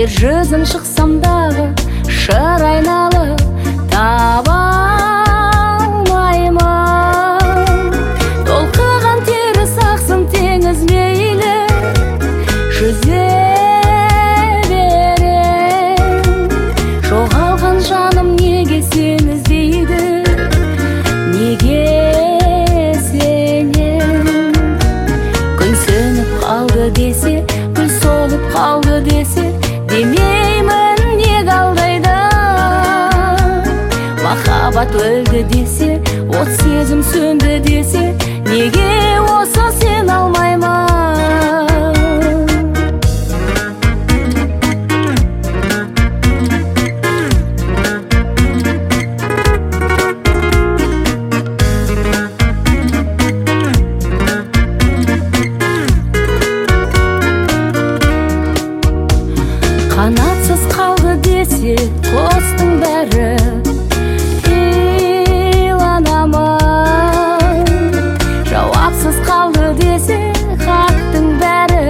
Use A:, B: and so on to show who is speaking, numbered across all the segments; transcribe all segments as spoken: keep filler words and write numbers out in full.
A: жер жүзін шықсам дағы шыр айналып таба алмаймын. Толқыған теріс ақсын теңіз мейлі жүзе берем. Жоғалған жаным неге сені іздейді, неге сенен? Күн сөніп қалды десе, гүл солып қалды десе, демеймін неге алдайды. Махаббат өлді десе, от сезім сөнді десе, неге осы сен алмаймын? Қанатсыз қалды десе, құстың бәрі иланамын. Жауапсыз қалды десе, хаттың бәрі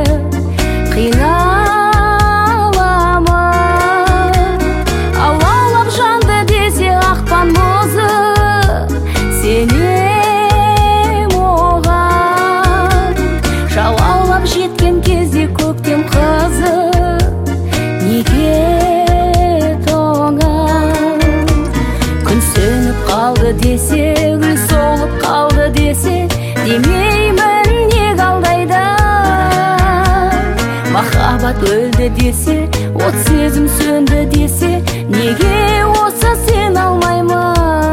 A: қиналамын. Алаулап жанды десе, ақпан мұзы сенем оған. Жауаулап жеткен кезде көктем қызы неге тоңам? Күн сөніп қалды десе, гүл солып қалды десе, демеймін неге алдайды. Махаббат өлді десе, от сезім сөнді десе, неге осы сен алмаймын?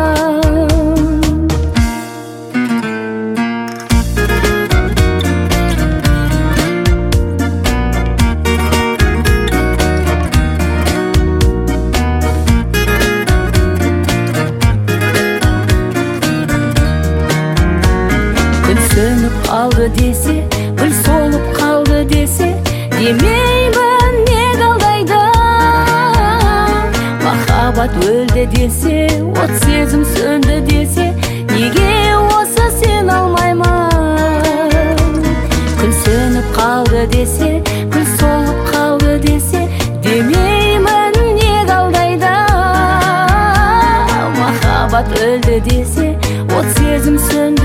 A: Күн сөніп қалды десе, гүл солып қалды десе, демеймін неге алдайды. Махаббат өлді десе, от сезім сөнді десе, неге осы сен алмаймын? Күн сөніп қалды десе, гүл солып қалды десе, демеймін неге алдайды. Махаббат өлді десе, от сезім сөнді